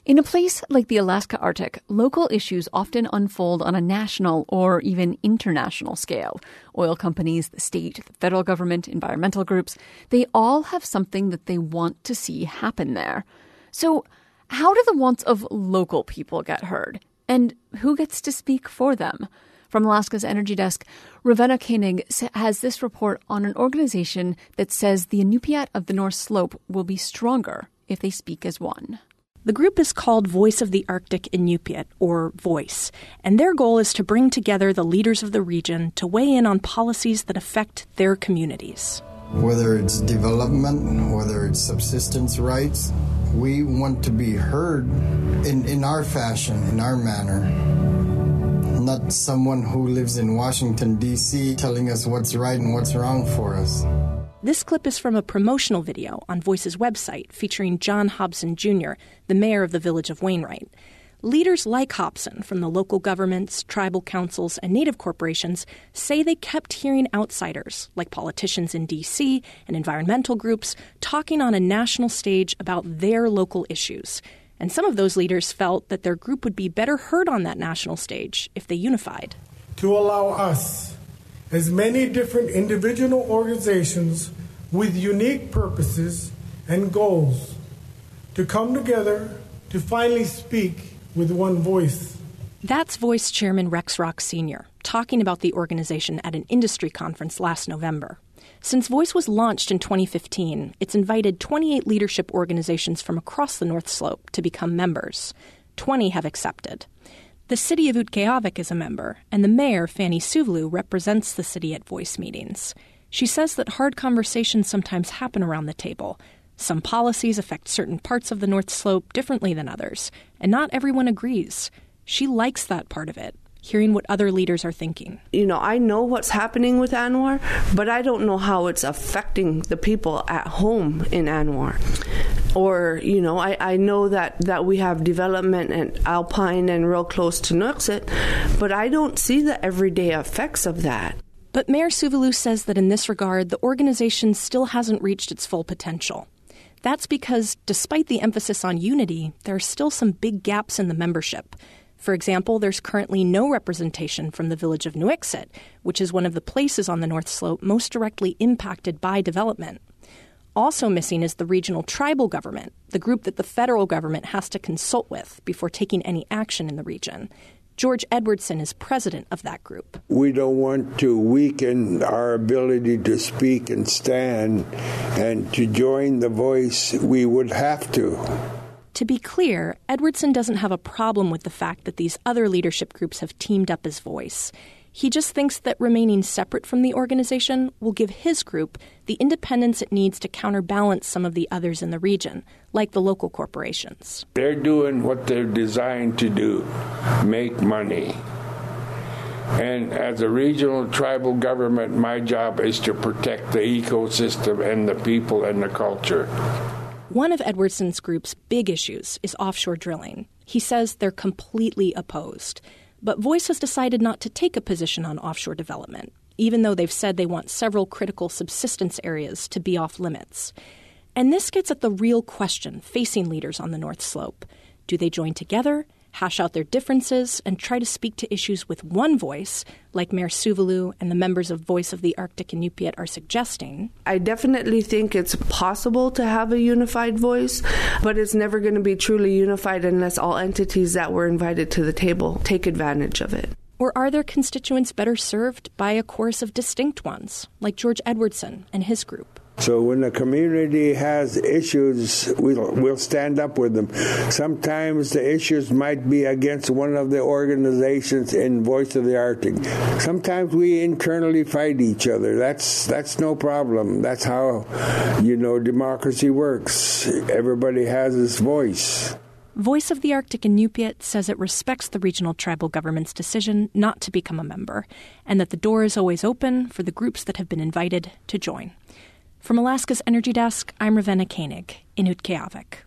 In a place like the Alaska Arctic, local issues often unfold on a national or even international scale. Oil companies, the state, the federal government, environmental groups, they all have something that they want to see happen there. So how do the wants of local people get heard? And who gets to speak for them? From Alaska's Energy Desk, Ravenna Koenig has this report on an organization that says the Inupiat of the North Slope will be stronger if they speak as one. The group is called Voice of the Arctic Inupiat, or VOICE, and their goal is to bring together the leaders of the region to weigh in on policies that affect their communities. Whether it's development, whether it's subsistence rights, we want to be heard in our fashion, in our manner. Not someone who lives in Washington, D.C. telling us what's right and what's wrong for us. This clip is from a promotional video on Voice's website featuring John Hobson Jr., the mayor of the village of Wainwright. Leaders like Hobson from the local governments, tribal councils, and native corporations say they kept hearing outsiders, like politicians in D.C. and environmental groups, talking on a national stage about their local issues. And some of those leaders felt that their group would be better heard on that national stage if they unified. To allow us, as many different individual organizations with unique purposes and goals, to come together to finally speak with one voice. That's Voice Chairman Rex Rock Sr. talking about the organization at an industry conference last November. Since Voice was launched in 2015, it's invited 28 leadership organizations from across the North Slope to become members. 20 have accepted. The city of Utqiagvik is a member, and the mayor, Fanny Suvulu, represents the city at Voice meetings. She says that hard conversations sometimes happen around the table. Some policies affect certain parts of the North Slope differently than others, and not everyone agrees. She likes that part of it, hearing what other leaders are thinking. I know what's happening with ANWR, but I don't know how it's affecting the people at home in ANWR. Or, I know that we have development in Alpine and real close to Nuiqsut, but I don't see the everyday effects of that. But Mayor Suvulu says that in this regard, the organization still hasn't reached its full potential. That's because, despite the emphasis on unity, there are still some big gaps in the membership. For example, there's currently no representation from the village of Nuiqsut, which is one of the places on the North Slope most directly impacted by development. Also missing is the regional tribal government, the group that the federal government has to consult with before taking any action in the region. George Edwardson is president of that group. We don't want to weaken our ability to speak and stand, and to join the voice, we would have to. To be clear, Edwardson doesn't have a problem with the fact that these other leadership groups have teamed up as Voice. He just thinks that remaining separate from the organization will give his group the independence it needs to counterbalance some of the others in the region, like the local corporations. They're doing what they're designed to do, make money. And as a regional tribal government, my job is to protect the ecosystem and the people and the culture. One of Edwardson's group's big issues is offshore drilling. He says they're completely opposed. But Voice has decided not to take a position on offshore development, even though they've said they want several critical subsistence areas to be off limits. And this gets at the real question facing leaders on the North Slope. Do they join together, hash out their differences, and try to speak to issues with one voice, like Mayor Suvulu and the members of Voice of the Arctic Inupiat are suggesting? I definitely think it's possible to have a unified voice, but it's never going to be truly unified unless all entities that were invited to the table take advantage of it. Or are their constituents better served by a chorus of distinct ones, like George Edwardson and his group? So when the community has issues, we'll stand up with them. Sometimes the issues might be against one of the organizations in Voice of the Arctic. Sometimes we internally fight each other. That's no problem. That's how, democracy works. Everybody has his voice. Voice of the Arctic Inupiat says it respects the regional tribal government's decision not to become a member, and that the door is always open for the groups that have been invited to join. From Alaska's Energy Desk, I'm Ravenna Koenig in Utqiagvik.